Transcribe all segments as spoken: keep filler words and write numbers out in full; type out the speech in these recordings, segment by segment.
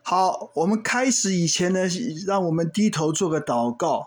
好，我们开始以前呢，让我们低头做个祷告。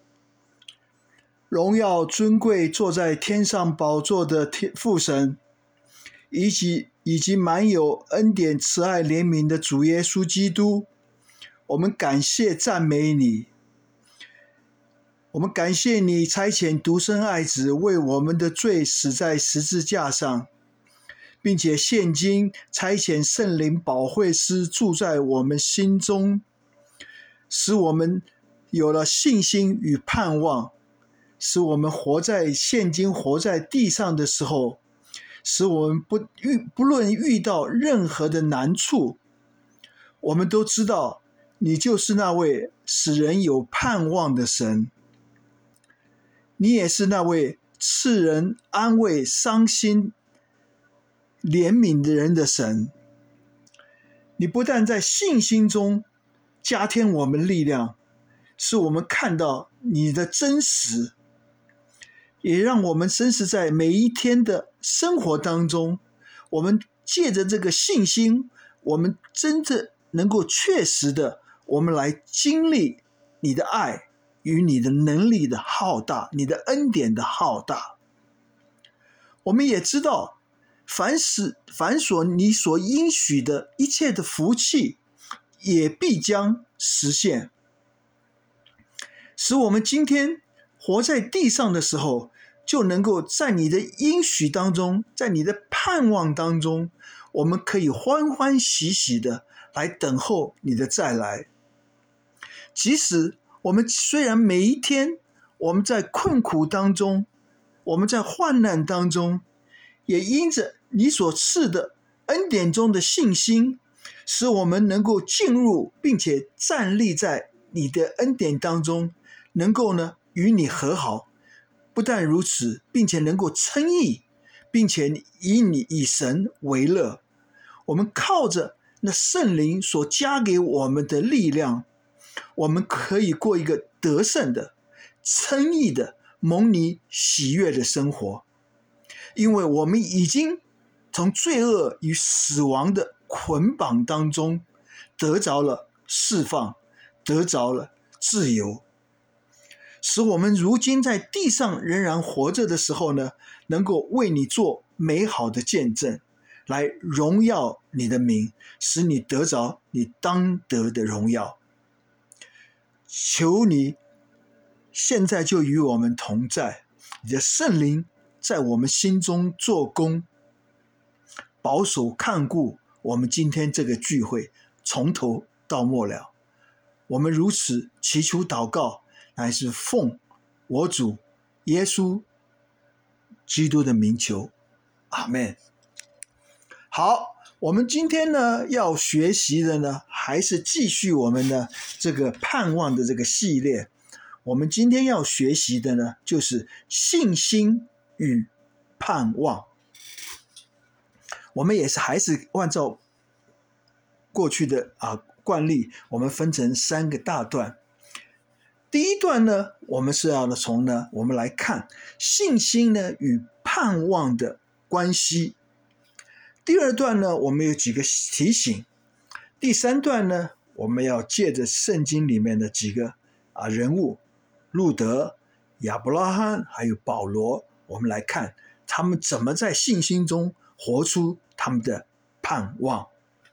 荣耀尊贵坐在天上宝座的天父神，以及以及满有恩典慈爱怜悯的主耶稣基督，我们感谢赞美你。我们感谢你差遣独生爱子为我们的罪死在十字架上，并且现今差遣圣灵保惠师住在我们心中，使我们有了信心与盼望，使我们活在现今活在地上的时候，使我们不遇不论遇到任何的难处，我们都知道你就是那位使人有盼望的神，你也是那位赐人安慰伤心怜悯的人的神。你不但在信心中加添我们力量，使我们看到你的真实，也让我们真实在每一天的生活当中，我们借着这个信心，我们真正能够确实的，我们来经历你的爱与你的能力的浩大，你的恩典的浩大。我们也知道，凡是凡所你所应许的一切的福气，也必将实现，使我们今天活在地上的时候，就能够在你的应许当中，在你的盼望当中，我们可以欢欢喜喜的来等候你的再来。即使我们虽然每一天我们在困苦当中，我们在患难当中，也因着你所赐的恩典中的信心，使我们能够进入并且站立在你的恩典当中，能够呢与你和好。不但如此，并且能够称义，并且以你以神为乐。我们靠着那圣灵所加给我们的力量，我们可以过一个得胜的、称义的、蒙你喜悦的生活。因为我们已经从罪恶与死亡的捆绑当中得着了释放，得着了自由，使我们如今在地上仍然活着的时候呢，能够为你做美好的见证，来荣耀你的名，使你得着你当得的荣耀。求你现在就与我们同在，你的圣灵在我们心中做工，保守看顾我们今天这个聚会从头到末了。我们如此祈求祷告，乃是奉我主耶稣基督的名求，阿们。好，我们今天呢要学习的呢，还是继续我们的这个盼望的这个系列。我们今天要学习的呢，就是信心与盼望。我们也是还是按照过去的啊惯例，我们分成三个大段。第一段呢，我们是要从呢，我们来看信心呢与盼望的关系。第二段呢，我们有几个提醒。第三段呢，我们要借着圣经里面的几个啊人物，路德、亚伯拉罕还有保罗，我们来看他们怎么在信心中活出他们的盼望。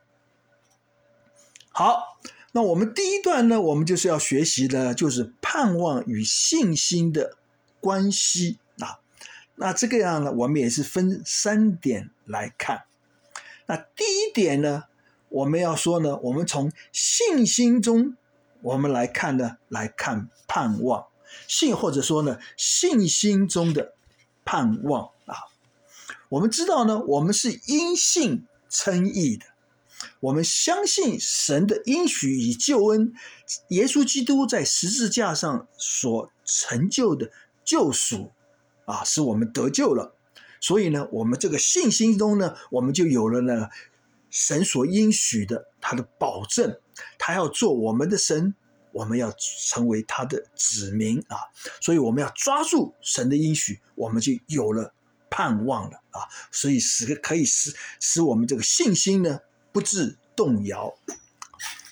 好，那我们第一段呢，我们就是要学习的就是盼望与信心的关系啊。那这个样呢，我们也是分三点来看。那第一点呢，我们要说呢，我们从信心中我们来看呢，来看盼望。信或者说呢，信心中的盼望啊。我们知道呢，我们是因信称义的。我们相信神的应许与救恩，耶稣基督在十字架上所成就的救赎啊，使我们得救了。所以呢，我们这个信心中呢，我们就有了呢神所应许的他的保证，他要做我们的神，我们要成为他的子民啊。所以我们要抓住神的应许，我们就有了盼望了啊。所以使可以使使我们这个信心呢不致动摇。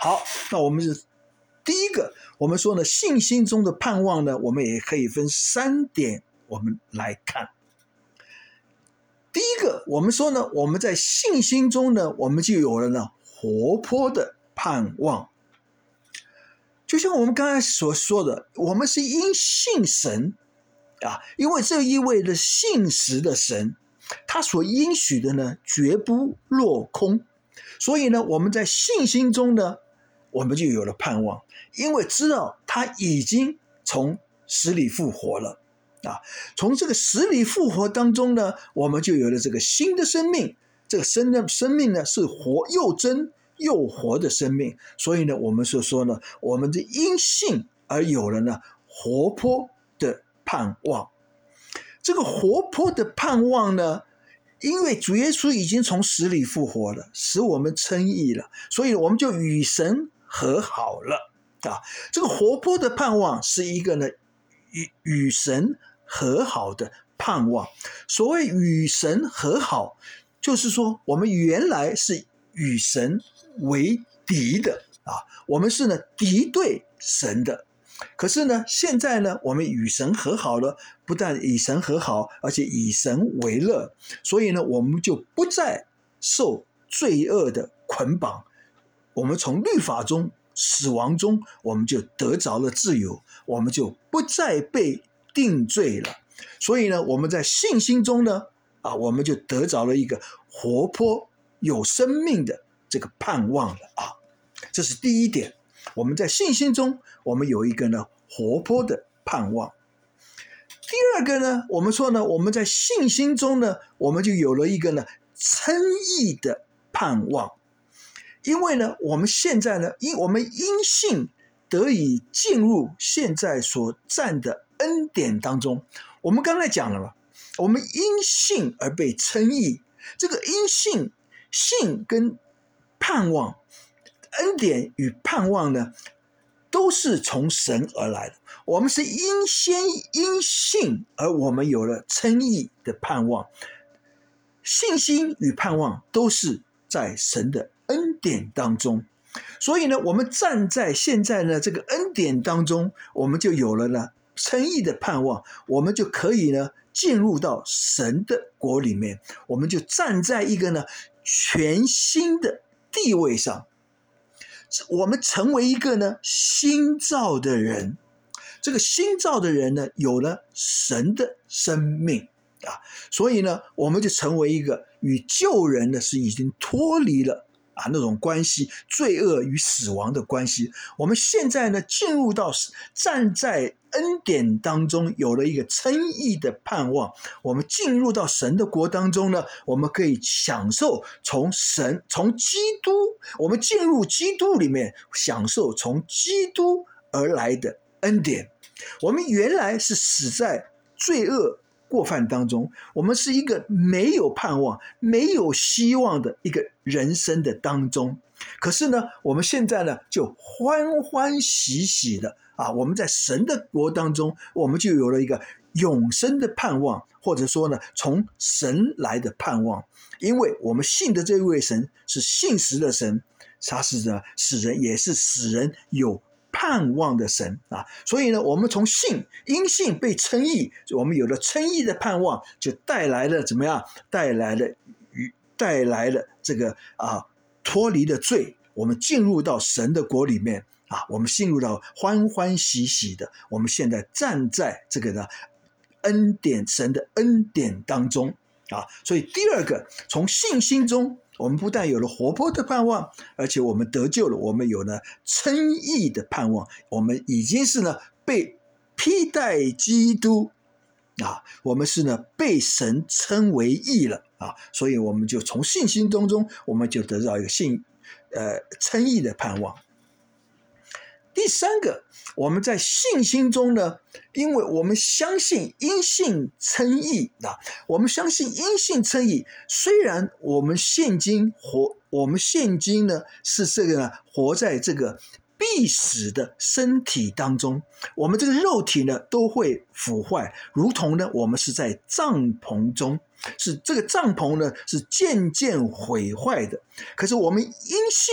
好，那我们是第一个，我们说呢，信心中的盼望呢，我们也可以分三点我们来看。第一个，我们说呢，我们在信心中呢，我们就有了呢活泼的盼望。就像我们刚才所说的，我们是因信神啊，因为这一位的信实的神，他所应许的呢，绝不落空。所以呢，我们在信心中呢，我们就有了盼望，因为知道他已经从死里复活了啊。从这个死里复活当中呢，我们就有了这个新的生命。这个生的生命呢，是活又真又活的生命。所以呢，我们所说呢，我们的因信而有了呢活泼的盼望。这个活泼的盼望呢，因为主耶稣已经从死里复活了，使我们称义了，所以我们就与神和好了啊。这个活泼的盼望是一个呢与与神和好的盼望。所谓与神和好，就是说我们原来是与神为敌的啊，我们是呢敌对神的。可是呢，现在呢，我们与神和好了，不但与神和好，而且以神为乐，所以呢，我们就不再受罪恶的捆绑。我们从律法中、死亡中，我们就得着了自由，我们就不再被定罪了。所以呢，我们在信心中呢，啊，我们就得着了一个活泼有生命的这个盼望了啊。这是第一点。我们在信心中，我们有一个呢活泼的盼望。第二个呢，我们说呢，我们在信心中呢，我们就有了一个呢称义的盼望。因为呢，我们现在呢，因我们因信得以进入现在所占的恩典当中。我们刚才讲了嘛，我们因信而被称义。这个因信，信跟盼望。恩典与盼望呢，都是从神而来的。我们是因先因信而我们有了称义的盼望。信心与盼望都是在神的恩典当中。所以呢，我们站在现在呢这个恩典当中，我们就有了呢称义的盼望，我们就可以呢进入到神的国里面，我们就站在一个呢全新的地位上。我们成为一个呢新造的人。这个新造的人呢，有了神的生命啊，所以呢，我们就成为一个与旧人呢是已经脱离了啊那种关系，罪恶与死亡的关系。我们现在呢进入到站在恩典当中，有了一个称义的盼望。我们进入到神的国当中呢，我们可以享受从神从基督，我们进入基督里面，享受从基督而来的恩典。我们原来是死在罪恶过犯当中，我们是一个没有盼望、没有希望的一个人生的当中。可是呢，我们现在呢就欢欢喜喜的啊，我们在神的国当中，我们就有了一个永生的盼望，或者说呢，从神来的盼望。因为我们信的这位神是信实的神，他是呢使人也是使人有盼望的神啊。所以呢，我们从信因信被称义，我们有了称义的盼望，就带来了怎么样？带来了带来了这个啊脱离了罪，我们进入到神的国里面啊，我们进入到欢欢喜喜的，我们现在站在这个呢恩典神的恩典当中啊。所以第二个，从信心中，我们不但有了活泼的盼望，而且我们得救了，我们有了称义的盼望，我们已经是呢被披戴基督啊，我们是呢被神称为义了啊，所以我们就从信心当中，我们就得到一个信呃称义的盼望。第三个，我们在信心中呢，因为我们相信因信称义啊，我们相信因信称义。虽然我们现今活，我们现今呢是这个呢活在这个必死的身体当中，我们这个肉体呢都会腐坏，如同呢我们是在帐篷中，是这个帐篷呢是渐渐毁坏的。可是我们因信，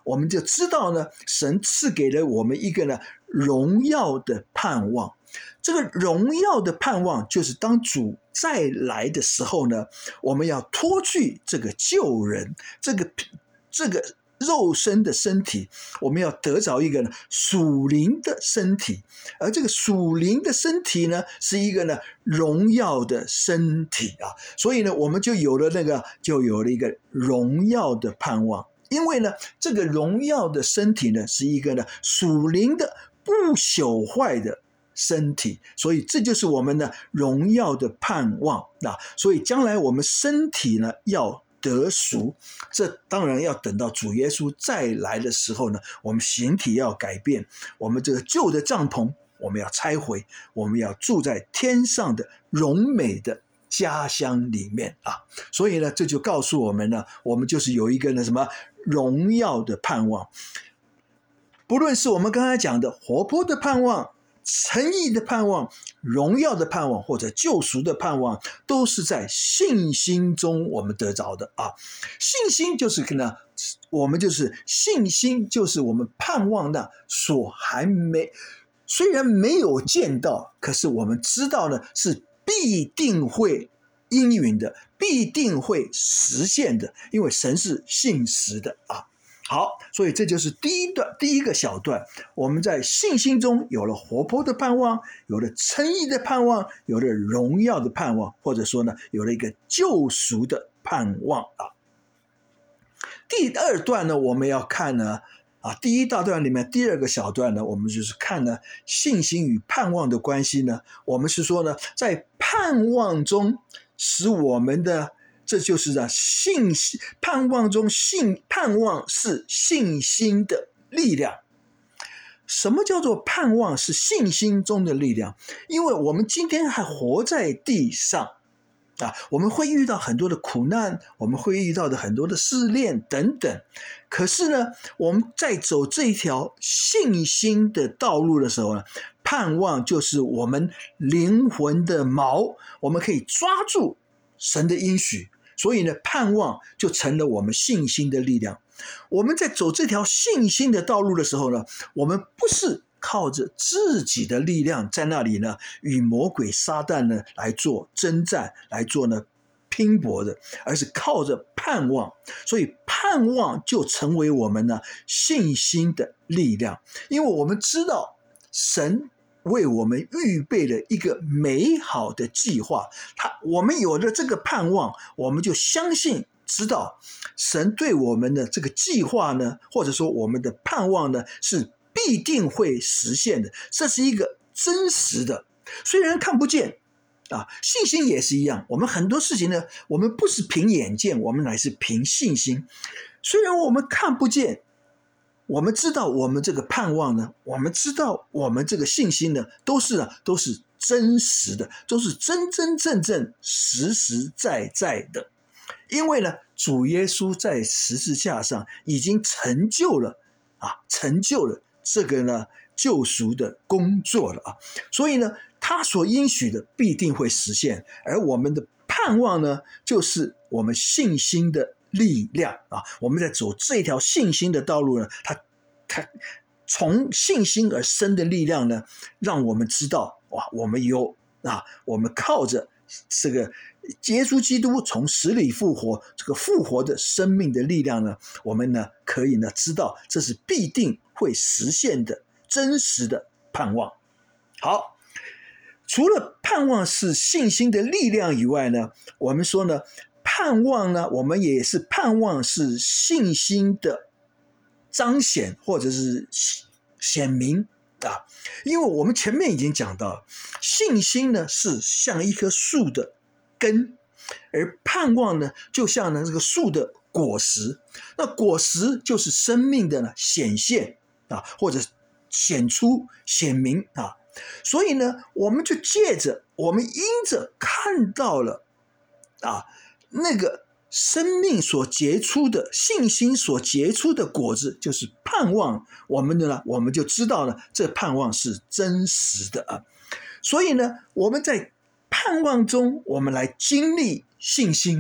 我们就知道呢，神赐给了我们一个呢荣耀的盼望。这个荣耀的盼望就是当主再来的时候呢，我们要脱去这个旧人，这个这个肉身的身体，我们要得着一个呢属灵的身体，而这个属灵的身体呢是一个呢荣耀的身体啊，所以呢我们就有了那个就有了一个荣耀的盼望。因为呢这个荣耀的身体呢是一个呢属灵的不朽坏的身体，所以这就是我们的荣耀的盼望啊。所以将来我们身体呢要得赎，这当然要等到主耶稣再来的时候呢，我们形体要改变，我们这个旧的帐篷我们要拆毁，我们要住在天上的荣美的家乡里面啊。所以呢这就告诉我们呢，我们就是有一个呢什么荣耀的盼望。不论是我们刚才讲的活泼的盼望、诚意的盼望、荣耀的盼望或者救赎的盼望，都是在信心中我们得着的啊。信心就是呢，我们就是信心就是我们盼望的所还没，虽然没有见到，可是我们知道呢是必定会应允的，必定会实现的，因为神是信实的啊。好，所以这就是第一段第一个小段，我们在信心中有了活泼的盼望，有了诚意的盼望，有了荣耀的盼望，或者说呢有了一个救赎的盼望啊。第二段呢我们要看呢啊，第一大段里面第二个小段呢，我们就是看呢信心与盼望的关系呢，我们是说呢在盼望中使我们的，这就是呢信心盼望中信盼望是信心的力量。什么叫做盼望是信心中的力量？因为我们今天还活在地上啊，我们会遇到很多的苦难，我们会遇到的很多的试炼等等。可是呢，我们在走这一条信心的道路的时候呢，盼望就是我们灵魂的锚，我们可以抓住神的应许，所以呢，盼望就成了我们信心的力量。我们在走这条信心的道路的时候呢，我们不是靠着自己的力量在那里呢与魔鬼撒旦呢来做征战，来做呢拼搏的，而是靠着盼望。所以盼望就成为我们呢信心的力量，因为我们知道神为我们预备了一个美好的计划，他我们有了这个盼望，我们就相信知道神对我们的这个计划呢，或者说我们的盼望呢是必定会实现的，这是一个真实的，虽然看不见啊，信心也是一样，我们很多事情呢，我们不是凭眼见，我们乃是凭信心。虽然我们看不见，我们知道我们这个盼望呢，我们知道我们这个信心呢，都是啊，都是真实的，都是真真正正实实在在的。因为呢，主耶稣在十字架上已经成就了啊，成就了这个呢救赎的工作了啊，所以呢，他所应许的必定会实现，而我们的盼望呢，就是我们信心的力量啊。我们在走这条信心的道路呢，它它从信心而生的力量呢，让我们知道哇，我们有啊，我们靠着这个耶稣基督从死里复活，这个复活的生命的力量呢，我们呢可以呢知道这是必定会实现的真实的盼望。好，除了盼望是信心的力量以外呢，我们说呢，盼望呢，我们也是盼望是信心的彰显或者是显明啊。因为我们前面已经讲到，信心呢是像一棵树的根，而盼望呢就像呢这个树的果实，那果实就是生命的呢显现啊，或者显出显明啊。所以呢，我们就借着我们因着看到了啊那个生命所结出的信心所结出的果子，就是盼望，我们的呢我们就知道呢这盼望是真实的啊。所以呢，我们在盼望中我们来经历信心，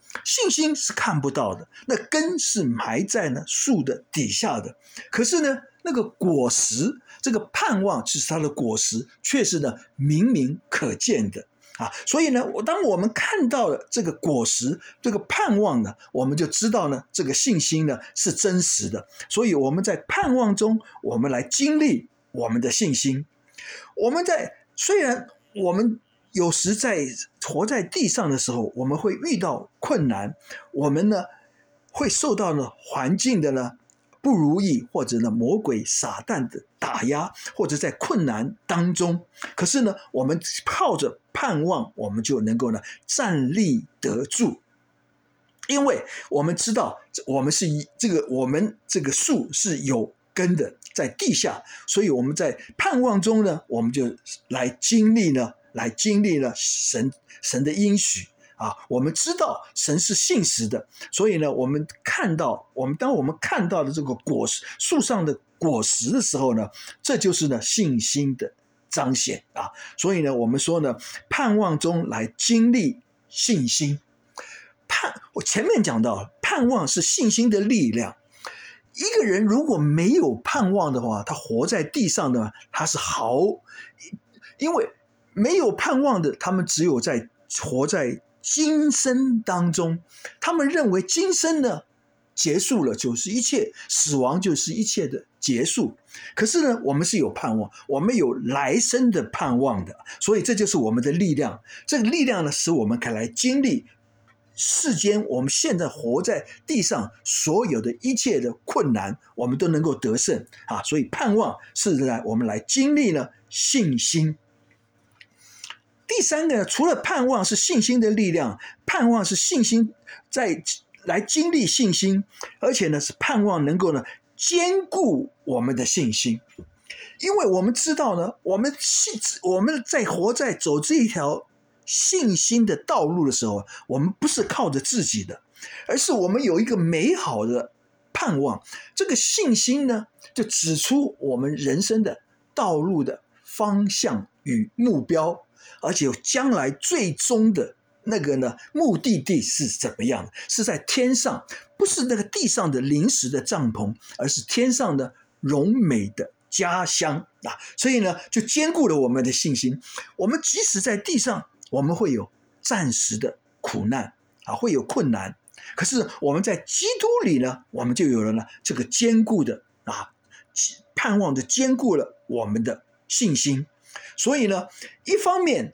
信心是看不到的，那根是埋在呢树的底下的。可是呢，那个果实，这个盼望就是它的果实，却是呢明明可见的啊。所以呢，我当我们看到了这个果实，这个盼望呢，我们就知道呢，这个信心呢是真实的。所以我们在盼望中，我们来经历我们的信心。我们在虽然我们有时在活在地上的时候，我们会遇到困难，我们呢会受到呢环境的呢不如意，或者呢魔鬼撒旦的打压，或者在困难当中。可是呢，我们靠着盼望，我们就能够呢站立得住。因为我们知道，我们是这个我们这个树是有根的，在地下，所以我们在盼望中呢，我们就来经历呢。来经历了神神的应许啊，我们知道神是信实的，所以呢，我们看到我们当我们看到的这个果实树上的果实的时候呢，这就是呢信心的彰显啊。所以呢，我们说呢，盼望中来经历信心。盼，我前面讲到，盼望是信心的力量。一个人如果没有盼望的话，他活在地上呢，他是毫，因为没有盼望的，他们只有在活在今生当中，他们认为今生呢结束了就是一切，死亡就是一切的结束。可是呢，我们是有盼望，我们有来生的盼望的，所以这就是我们的力量。这个力量呢，使我们可以来经历世间我们现在活在地上所有的一切的困难，我们都能够得胜啊！所以盼望是来我们来经历了信心。第三个，除了盼望是信心的力量，盼望是信心在来经历信心，而且呢是盼望能够呢坚固我们的信心。因为我们知道呢，我们我们在活在走这一条信心的道路的时候，我们不是靠着自己的，而是我们有一个美好的盼望。这个信心呢，就指出我们人生的道路的方向与目标，而且将来最终的那个呢目的地是怎么样的？是在天上，不是那个地上的临时的帐篷，而是天上的荣美的家乡啊！所以呢，就坚固了我们的信心。我们即使在地上，我们会有暂时的苦难啊，会有困难。可是我们在基督里呢，我们就有了呢这个坚固的啊，盼望着坚固了我们的信心。所以呢，一方面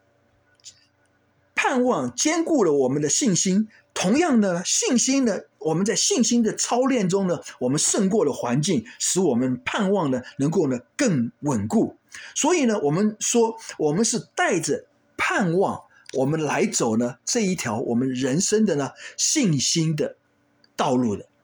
盼望坚固了我们的信心，同样的信心呢，我们在信心的操练中呢，我们胜过了环境，使我们盼望呢能够呢更稳固。所以呢，我们说我们是带着盼望，我们来走呢这一条我们人生的呢信心的道路的。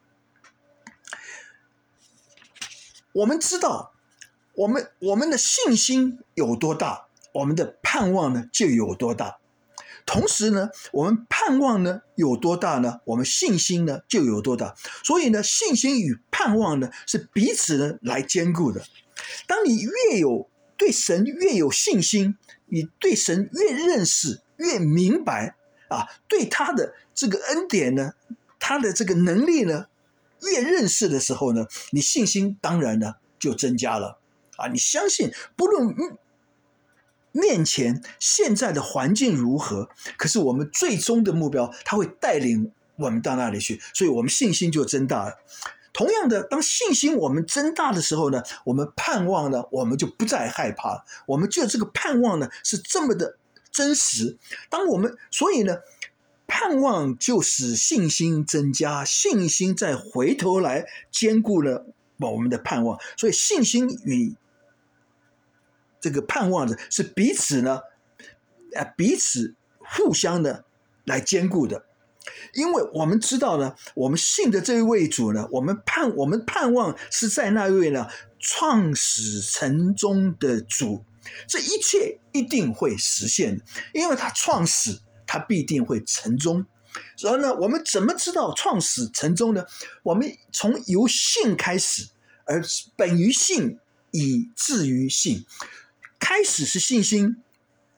我们知道，我们我们的信心有多大，我们的盼望呢就有多大。同时呢，我们盼望呢有多大呢，我们信心呢就有多大。所以呢，信心与盼望呢是彼此呢来兼顾的。当你越有对神越有信心，你对神越认识越明白啊，对他的这个恩典呢，他的这个能力呢越认识的时候呢，你信心当然呢就增加了啊。你相信不论面前现在的环境如何，可是我们最终的目标他会带领我们到那里去，所以我们信心就增大了。同样的，当信心我们增大的时候呢，我们盼望呢我们就不再害怕了，我们就这个盼望呢是这么的真实。当我们所以呢，盼望就使信心增加，信心再回头来兼顾了我们的盼望。所以信心与这个盼望的是彼此呢，呃，彼此互相的来兼顾的。因为我们知道呢，我们信的这一位主呢，我们盼我们盼望是在那位呢创始成终的主，这一切一定会实现的，因为他创始，他必定会成终。然后呢，我们怎么知道创始成终呢？我们从由信开始，而本于信，以至于信。开始是信心，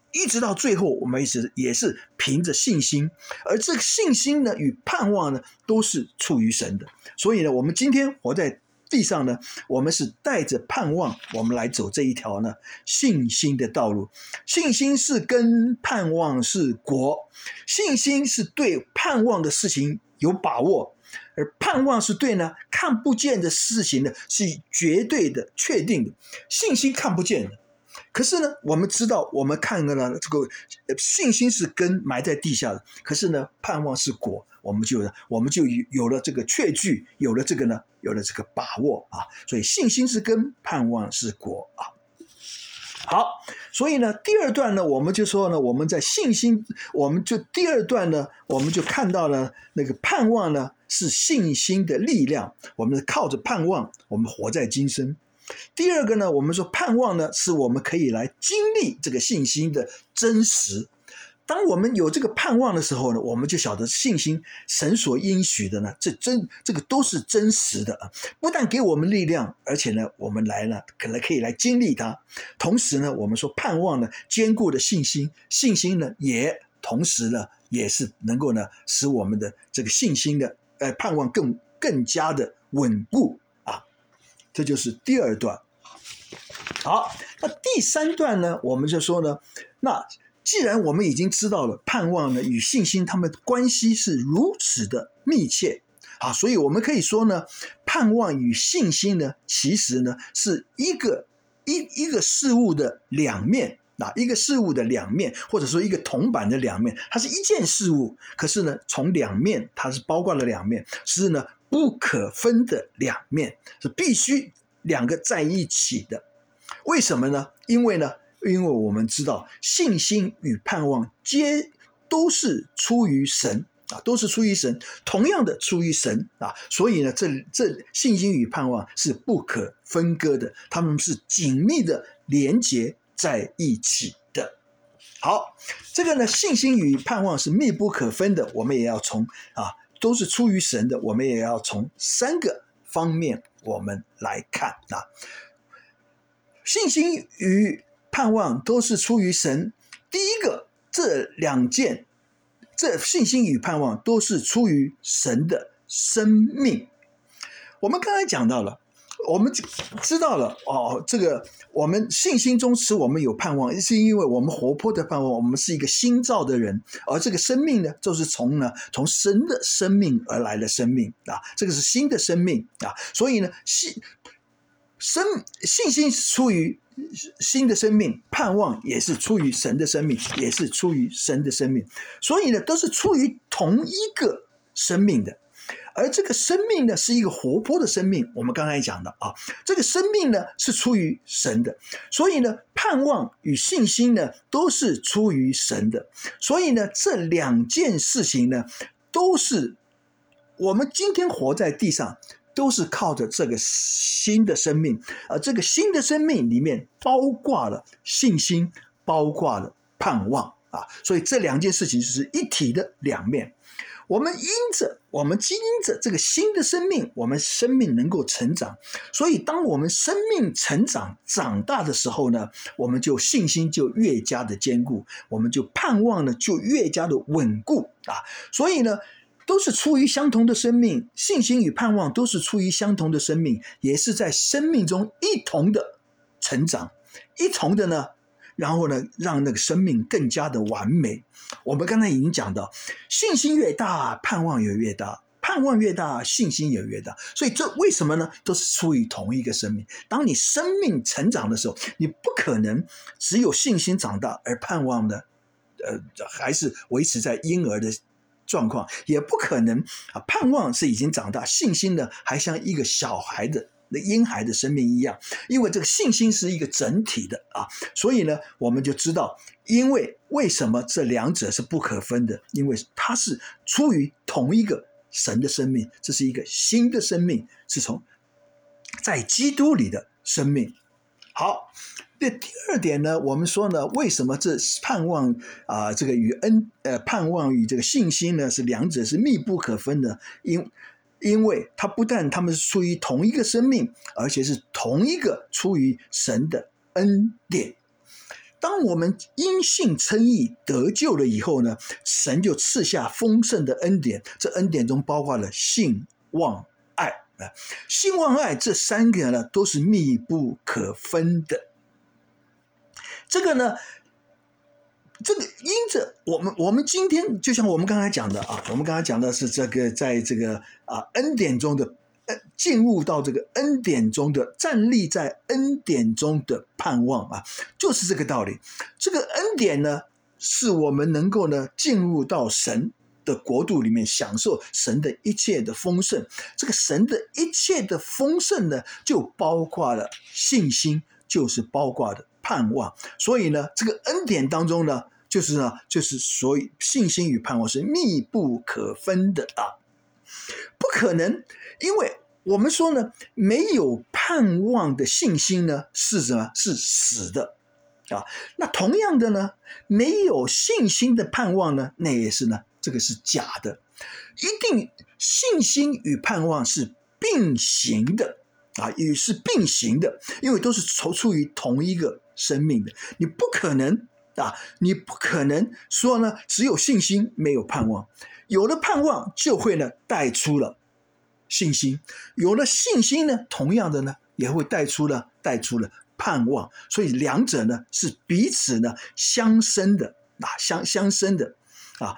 一直到最后，我们一直也是凭着信心，而这个信心呢与盼望呢都是出于神的。所以呢，我们今天活在地上呢，我们是带着盼望，我们来走这一条呢信心的道路。信心是根，盼望是果。信心是对盼望的事情有把握，而盼望是对呢看不见的事情呢是绝对的确定的。信心看不见的，可是呢我们知道，我们看了呢这个信心是根埋在地下的，可是呢盼望是果，我们就我们就有了这个确据，有了这个呢有了这个把握啊。所以信心是根，盼望是果啊。好，所以呢第二段呢我们就说呢，我们在信心，我们就第二段呢我们就看到了那个盼望呢是信心的力量，我们靠着盼望我们活在今生。第二个呢，我们说盼望呢是我们可以来经历这个信心的真实。当我们有这个盼望的时候呢，我们就晓得信心神所应许的呢，这真这个都是真实的啊！不但给我们力量，而且呢，我们来呢，可能可以来经历它。同时呢，我们说盼望呢，坚固的信心，信心呢，也同时呢，也是能够呢，使我们的这个信心的呃盼望更更加的稳固啊！这就是第二段。好，那第三段呢，我们就说呢，那既然我们已经知道了盼望呢与信心他们的关系是如此的密切啊，所以我们可以说呢，盼望与信心呢其实呢是一个一一个事物的两面啊，一个事物的两面，或者说一个铜板的两面，它是一件事物，可是呢从两面它是包括了两面，是呢不可分的两面，是必须两个在一起的。为什么呢？因为呢因为我们知道信心与盼望皆都是出于神啊，都是出于神，同样的出于神啊，所以呢，这这信心与盼望是不可分割的，他们是紧密的连结在一起的。好，这个呢，信心与盼望是密不可分的，我们也要从啊，都是出于神的，我们也要从三个方面我们来看啊，信心与盼望都是出于神。第一个，这两件，这信心与盼望都是出于神的生命。我们刚才讲到了，我们知道了哦，这个我们信心中使我们有盼望，是因为我们活泼的盼望，我们是一个新造的人，而这个生命呢，就是从呢从神的生命而来的生命啊，这个是新的生命啊，所以呢，信生信心是出于新的生命，盼望也是出于神的生命，也是出于神的生命，所以呢，都是出于同一个生命的。而这个生命呢，是一个活泼的生命。我们刚才讲的啊，这个生命呢是出于神的，所以呢，盼望与信心呢都是出于神的。所以呢，这两件事情呢，都是我们今天活在地上，都是靠着这个新的生命，而这个新的生命里面包括了信心，包括了盼望啊，所以这两件事情是一体的两面。我们因着我们经着这个新的生命，我们生命能够成长，所以当我们生命成长长大的时候呢，我们就信心就越加的坚固，我们就盼望呢就越加的稳固啊，所以呢都是出于相同的生命，信心与盼望都是出于相同的生命，也是在生命中一同的成长，一同的呢，然后呢，让那个生命更加的完美。我们刚才已经讲到，信心越大，盼望也越大，盼望越大，信心也越大。所以这为什么呢？都是出于同一个生命。当你生命成长的时候，你不可能只有信心长大，而盼望呢，呃，还是维持在婴儿的状况，也不可能啊，盼望是已经长大，信心呢还像一个小孩的婴孩的生命一样，因为这个信心是一个整体的啊，所以呢，我们就知道，因为为什么这两者是不可分的？因为它是出于同一个神的生命，这是一个新的生命，是从在基督里的生命。好，那第二点呢，我们说呢，为什么这盼望啊、呃，这个与恩呃盼望与这个信心呢，是两者是密不可分的？因因为它不但他们是出于同一个生命，而且是同一个出于神的恩典。 当我们因信称义得救了以后呢，神就赐下丰盛的恩典，这恩典中包括了信、望、爱。信、望、爱这三个呢都是密不可分的。这个呢，这个因着我们我们今天就像我们刚才讲的啊，我们刚才讲的是这个在这个啊恩典中的进入到这个恩典中的站立在恩典中的盼望啊，就是这个道理。这个恩典呢，是我们能够呢进入到神的国度里面，享受神的一切的丰盛。这个神的一切的丰盛呢，就包括了信心，就是包括了盼望。所以呢，这个恩典当中呢，就是呢，就是所以信心与盼望是密不可分的啊，不可能，因为我们说呢，没有盼望的信心呢，是什么？是死的啊。那同样的呢，没有信心的盼望呢，那也是呢，这个是假的。一定信心与盼望是并行的啊，也是并行的，因为都是出出于同一个生命的。你不可能啊，你不可能说呢，只有信心没有盼望，有了盼望就会呢带出了信心，有了信心呢，同样的呢，也会带出了带出了盼望，所以两者呢是彼此呢相生的啊，相相生的啊。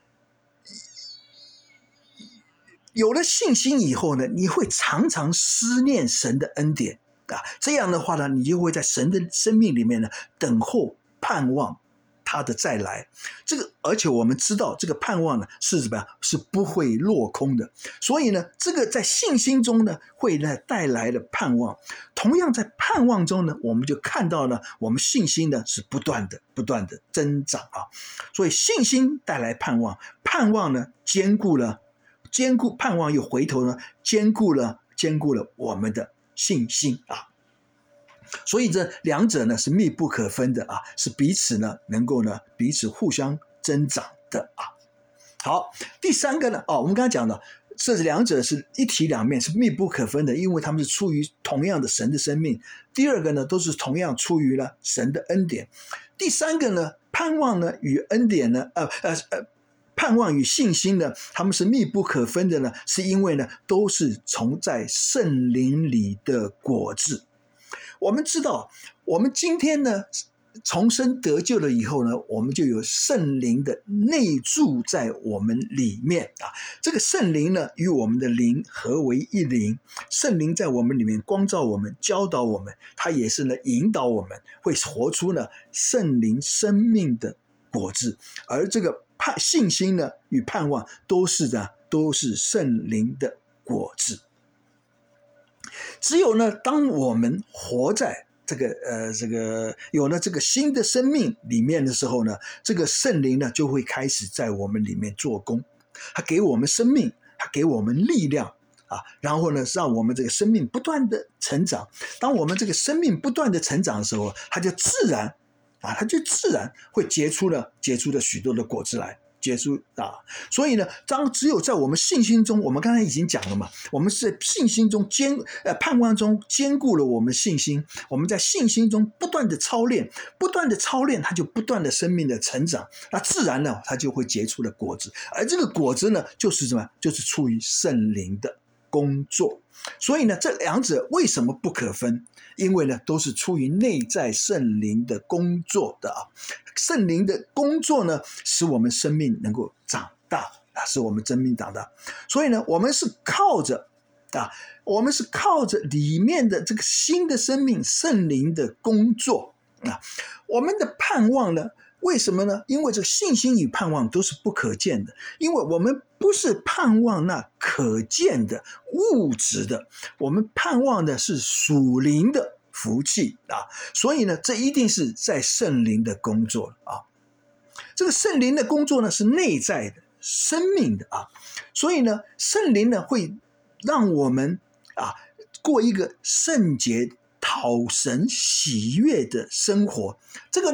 有了信心以后呢，你会常常思念神的恩典啊，这样的话呢，你就会在神的生命里面呢等候盼望他的再来。这个而且我们知道这个盼望呢是怎么样，是不会落空的。所以呢，这个在信心中呢会呢带来了盼望，同样在盼望中呢，我们就看到了我们信心呢是不断的不断的增长啊。所以信心带来盼望，盼望呢兼顾了兼顾盼望又回头呢兼顾了兼顾了我们的信心啊。所以这两者呢是密不可分的啊，是彼此呢能够呢彼此互相增长的啊。好，第三个呢，哦，我们刚才讲的，这两者是一体两面，是密不可分的，因为他们是出于同样的神的生命。第二个呢，都是同样出于了神的恩典。第三个呢，盼望呢与恩典呢，呃呃呃。盼望与信心呢，他们是密不可分的呢，是因为呢，都是从在圣灵里的果子。我们知道，我们今天呢，重生得救了以后呢，我们就有圣灵的内住在我们里面啊。这个圣灵呢，与我们的灵合为一灵。圣灵在我们里面光照我们，教导我们，它也是呢引导我们，会活出呢圣灵生命的果子。而这个盼信心呢与盼望都是呢都是圣灵的果子。只有呢当我们活在这个呃这个有了这个新的生命里面的时候呢，这个圣灵呢就会开始在我们里面做工，他给我们生命，他给我们力量啊，然后呢让我们这个生命不断的成长。当我们这个生命不断的成长的时候，它就自然啊，它就自然会结出了结出了许多的果子来，结出啊。所以呢，当只有在我们信心中，我们刚才已经讲了嘛，我们是在信心中兼呃盼望中兼顾了我们信心，我们在信心中不断的操练，不断的操练，它就不断的生命的成长，那自然呢，它就会结出了果子。而这个果子呢，就是什么？就是出于圣灵的工作。所以呢，这两者为什么不可分？因为呢，都是出于内在圣灵的工作的啊。圣灵的工作呢，使我们生命能够长大啊，使我们生命长大。所以呢，我们是靠着啊，我们是靠着里面的这个新的生命，圣灵的工作啊。我们的盼望呢？为什么呢？因为这个信心与盼望都是不可见的，因为我们不是盼望那可见的物质的，我们盼望的是属灵的福气啊。所以呢，这一定是在圣灵的工作啊。这个圣灵的工作呢，是内在的、生命的啊。所以呢，圣灵呢会让我们啊过一个圣洁、讨神喜悦的生活。这个呢。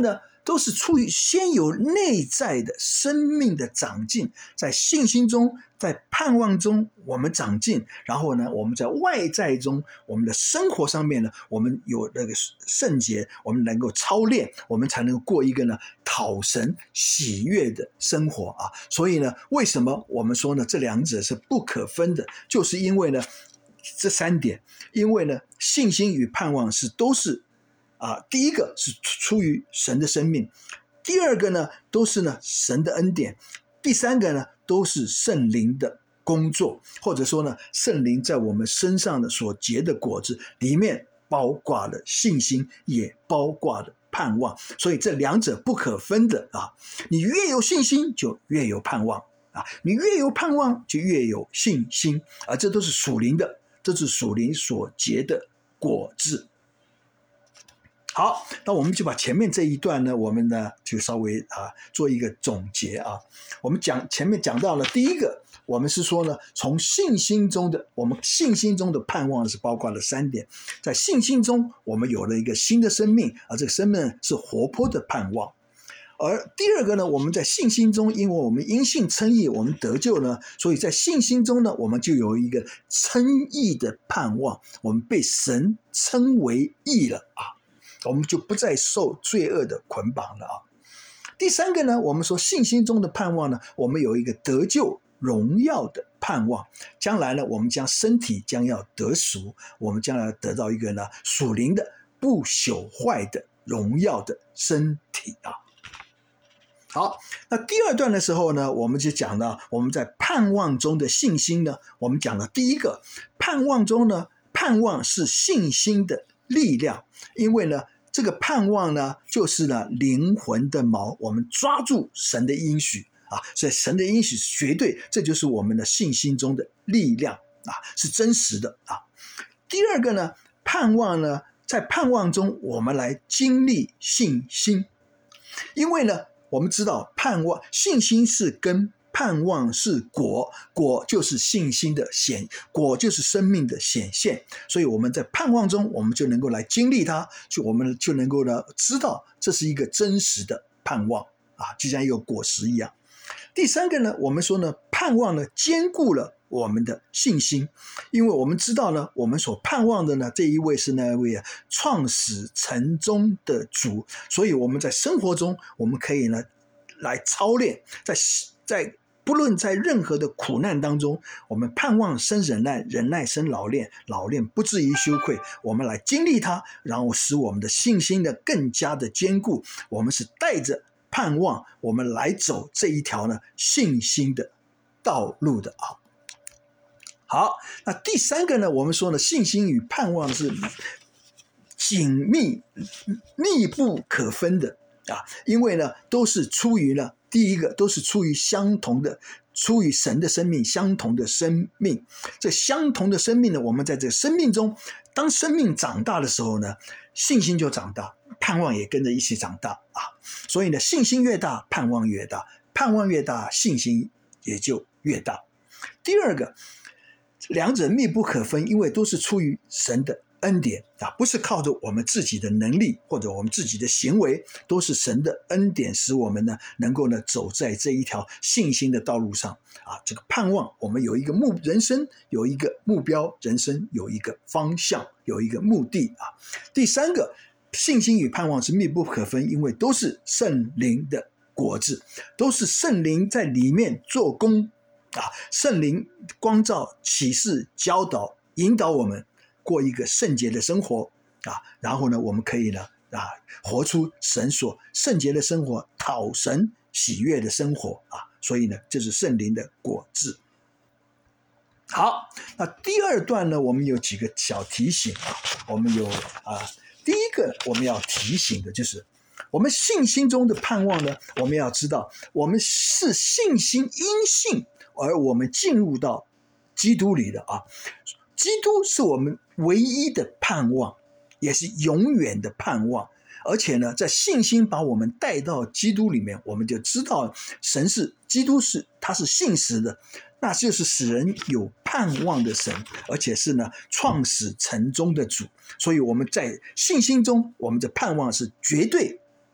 都是出于先有内在的生命的长进，在信心中，在盼望中我们长进，然后呢，我们在外在中，我们的生活上面呢，我们有那个圣洁，我们能够操练，我们才能够过一个呢讨神喜悦的生活啊。所以呢，为什么我们说呢，这两者是不可分的，就是因为呢这三点，因为呢信心与盼望是都是啊，第一个是出于神的生命，第二个呢都是呢神的恩典，第三个呢都是圣灵的工作，或者说呢圣灵在我们身上的所结的果子里面包括了信心，也包括了盼望，所以这两者不可分的啊。你越有信心就越有盼望啊，你越有盼望就越有信心啊，这都是属灵的，这是属灵所结的果子。好，那我们就把前面这一段呢，我们呢就稍微啊做一个总结啊。我们讲前面讲到了第一个，我们是说呢，从信心中的我们信心中的盼望是包括了三点，在信心中我们有了一个新的生命啊，这个生命是活泼的盼望。而第二个呢，我们在信心中，因为我们因信称义，我们得救呢，所以在信心中呢，我们就有一个称义的盼望，我们被神称为义了啊。我们就不再受罪恶的捆绑了啊。第三个呢，我们说信心中的盼望呢，我们有一个得救荣耀的盼望，将来呢，我们将身体将要得赎，我们将来得到一个呢属灵的不朽坏的荣耀的身体啊。好，那第二段的时候呢，我们就讲了我们在盼望中的信心呢，我们讲了第一个，盼望中呢，盼望是信心的力量，因为呢这个盼望呢就是呢灵魂的锚，我们抓住神的应许啊，所以神的应许是绝对，这就是我们的信心中的力量啊，是真实的啊。第二个呢，盼望呢，在盼望中我们来经历信心，因为呢我们知道盼望信心是根，盼望是果，果就是信心的显，果就是生命的显现，所以我们在盼望中我们就能够来经历它，就我们就能够呢知道这是一个真实的盼望啊，就像一个果实一样。第三个呢，我们说呢，盼望呢兼顾了我们的信心，因为我们知道呢，我们所盼望的呢，这一位是那位啊创始成终的主，所以我们在生活中我们可以呢来操练，在在不论在任何的苦难当中，我们盼望生忍耐，忍耐生老练，老练不至于羞愧，我们来经历它，然后使我们的信心呢更加的坚固，我们是带着盼望我们来走这一条呢信心的道路的啊。好，那第三个呢，我们说呢，信心与盼望是紧密密不可分的啊，因为呢都是出于呢第一个都是出于相同的，出于神的生命，相同的生命。这相同的生命呢，我们在这个生命中，当生命长大的时候呢，信心就长大，盼望也跟着一起长大啊。所以呢，信心越大，盼望越大，盼望越大，信心也就越大。第二个，两者密不可分，因为都是出于神的恩典啊，不是靠着我们自己的能力或者我们自己的行为，都是神的恩典使我们呢能够呢走在这一条信心的道路上啊。这个盼望我们有一个目人生有一个目标，人生有一个方向，有一个目的啊。第三个，信心与盼望是密不可分，因为都是圣灵的果子，都是圣灵在里面做工啊，圣灵光照启示教导引导我们过一个圣洁的生活啊，然后呢我们可以呢啊活出神所圣洁的生活，讨神喜悦的生活啊，所以呢这是圣灵的果子。好，那第二段呢，我们有几个小提醒啊，我们有啊，第一个我们要提醒的就是我们信心中的盼望呢，我们要知道我们是信心因信而我们进入到基督里的啊，基督是我们唯一的盼望，也是永远的盼望。而且呢，在信心把我们带到基督里面，我们就知道神是基督是他是信实的，那就是使人有盼望的神，而且是呢创始成终的主。所以我们在信心中，我们的盼望是绝对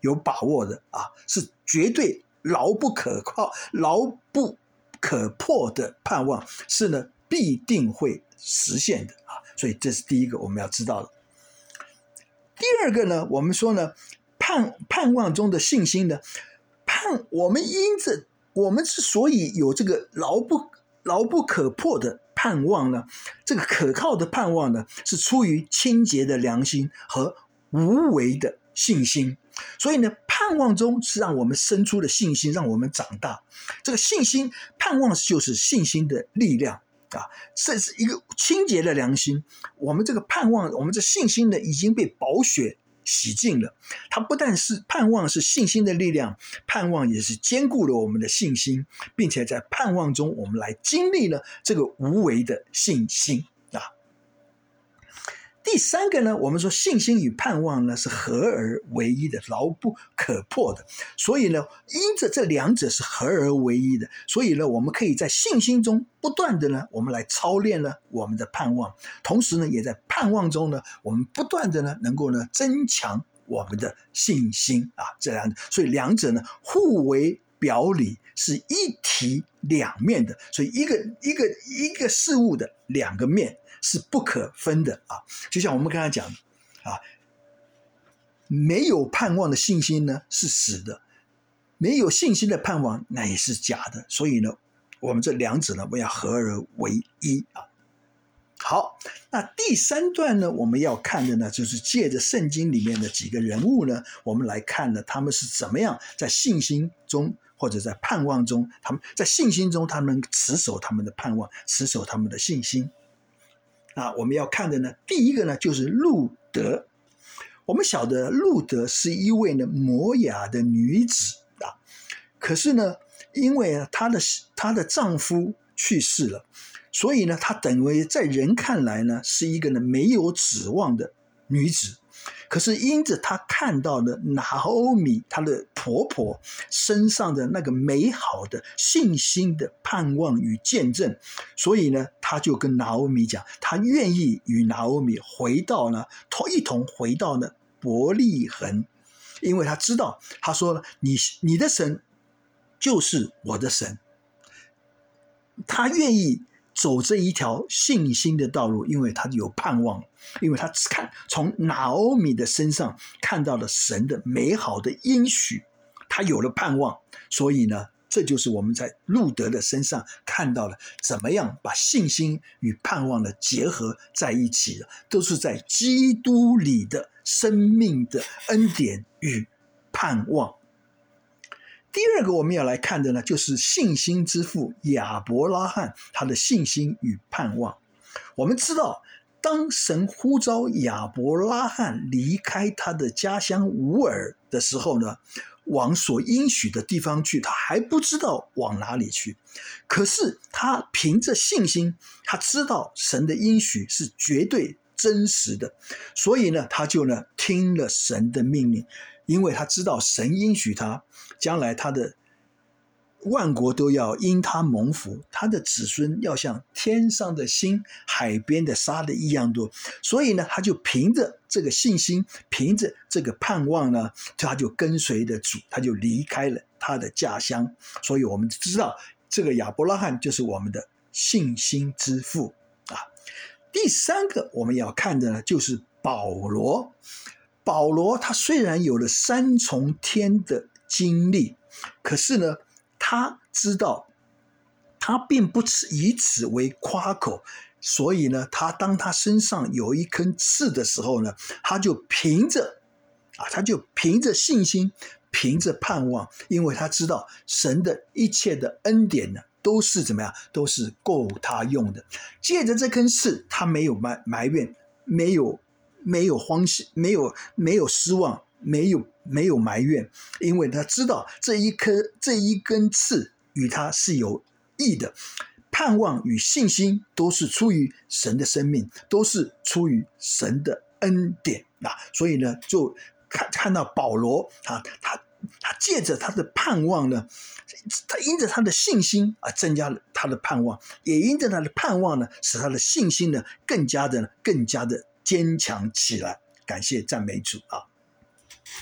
有把握的啊，是绝对牢不可靠、牢不可破的盼望，是呢必定会实现的啊。所以这是第一个我们要知道的。第二个呢，我们说呢，盼盼望中的信心呢，盼我们因着我们之所以有这个牢不牢不可破的盼望呢，这个可靠的盼望呢，是出于清洁的良心和无为的信心。所以呢，盼望中是让我们生出的信心，让我们长大。这个信心，盼望就是信心的力量啊，这是一个清洁的良心。我们这个盼望，我们这信心呢，已经被宝血洗净了。它不但是盼望是信心的力量，盼望也是坚固了我们的信心，并且在盼望中，我们来经历了这个无为的信心啊。第三个呢，我们说信心与盼望呢是合而为一的，牢不可破的。所以呢，因着这两者是合而为一的，所以呢，我们可以在信心中不断的呢，我们来操练了我们的盼望，同时呢，也在盼望中呢，我们不断的呢，能够呢增强我们的信心啊。这样，所以两者呢互为表里，是一体两面的。所以一个一个一个事物的两个面是不可分的啊。就像我们刚才讲的啊，没有盼望的信心呢是死的，没有信心的盼望那也是假的。所以呢，我们这两者呢，我们要合而为一啊。好，那第三段呢，我们要看的呢，就是借着圣经里面的几个人物呢，我们来看呢，他们是怎么样在信心中或者在盼望中，他们在信心中，他们持守他们的盼望，持守他们的信心。那我们要看的呢，第一个呢，就是路德。我们晓得路德是一位呢摩亚的女子啊，可是呢，因为她的她的丈夫去世了，所以呢，她等为在人看来呢，是一个呢没有指望的女子。可是因着她看到了拿俄米她的婆婆身上的那个美好的信心的盼望与见证，所以呢，她就跟拿俄米讲，她愿意与拿俄米回到呢，一同回到呢伯利恒，因为她知道，她说你你的神就是我的神，她愿意走这一条信心的道路，因为他有盼望，因为他看从拿俄米的身上看到了神的美好的应许，他有了盼望。所以呢，这就是我们在路德的身上看到了怎么样把信心与盼望的结合在一起的，都是在基督里的生命的恩典与盼望。第二个我们要来看的呢，就是信心之父亚伯拉罕他的信心与盼望。我们知道，当神呼召亚伯拉罕离开他的家乡乌尔的时候呢，往所应许的地方去，他还不知道往哪里去。可是他凭着信心，他知道神的应许是绝对真实的，所以呢，他就呢听了神的命令。因为他知道神应许他，将来他的万国都要因他蒙福，他的子孙要像天上的星、海边的沙的一样多。所以呢，他就凭着这个信心，凭着这个盼望呢，他就跟随着主，他就离开了他的家乡。所以我们知道，这个亚伯拉罕就是我们的信心之父啊。第三个我们要看的呢，就是保罗。保罗他虽然有了三重天的经历，可是呢，他知道他并不以此为夸口，所以呢，他当他身上有一根刺的时候呢，他就凭着啊，他就凭着信心，凭着盼望，因为他知道神的一切的恩典呢，都是怎么样，都是够他用的。借着这根刺，他没有埋埋怨，没有。没有欢喜，没有没有失望，没有没有埋怨，因为他知道这一颗这一根刺与他是有益的，盼望与信心都是出于神的生命，都是出于神的恩典啊。所以呢，就看看到保罗啊，他他借着他的盼望呢，他因着他的信心啊，增加了他的盼望，也因着他的盼望呢，使他的信心呢更加的更加的坚强起来。感谢赞美主啊！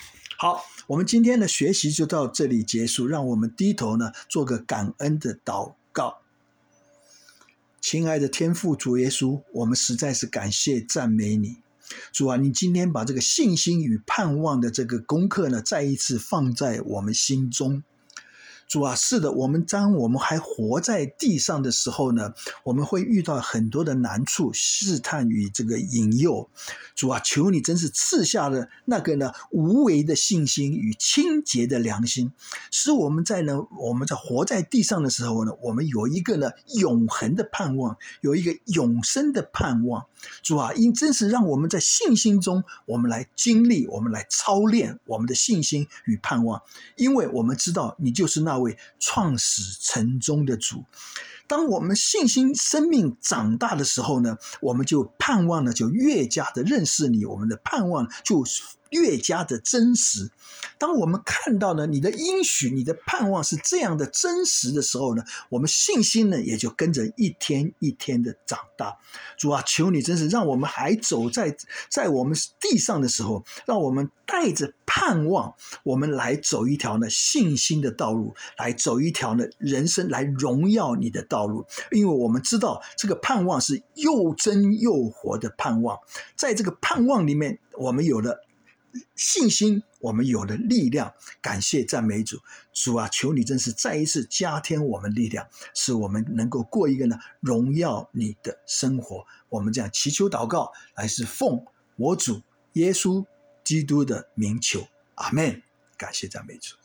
好，我们今天的学习就到这里结束，让我们低头呢做个感恩的祷告。亲爱的天父主耶稣，我们实在是感谢赞美你。主啊，你今天把这个信心与盼望的这个功课呢，再一次放在我们心中。主啊，是的，我们当我们还活在地上的时候呢，我们会遇到很多的难处、试探与这个引诱。主啊，求你真是赐下了那个呢无为的信心与清洁的良心，使我们在呢我们在活在地上的时候呢，我们有一个呢永恒的盼望，有一个永生的盼望。主啊，因真是让我们在信心中，我们来经历，我们来操练我们的信心与盼望，因为我们知道你就是那位创始成终的主。当我们信心生命长大的时候呢，我们就盼望呢就越加的认识你，我们的盼望就越加的真实。当我们看到呢你的应许，你的盼望是这样的真实的时候呢，我们信心呢也就跟着一天一天的长大。主啊，求你真是让我们还走在在我们地上的时候，让我们带着盼望，我们来走一条呢信心的道路，来走一条呢人生来荣耀你的道路。因为我们知道这个盼望是又真又活的盼望，在这个盼望里面，我们有了信心，我们有了力量。感谢赞美主。主啊，求你真是再一次加添我们力量，使我们能够过一个呢荣耀你的生活。我们这样祈求祷告，来是奉我主耶稣基督的名求，阿们。感谢赞美主。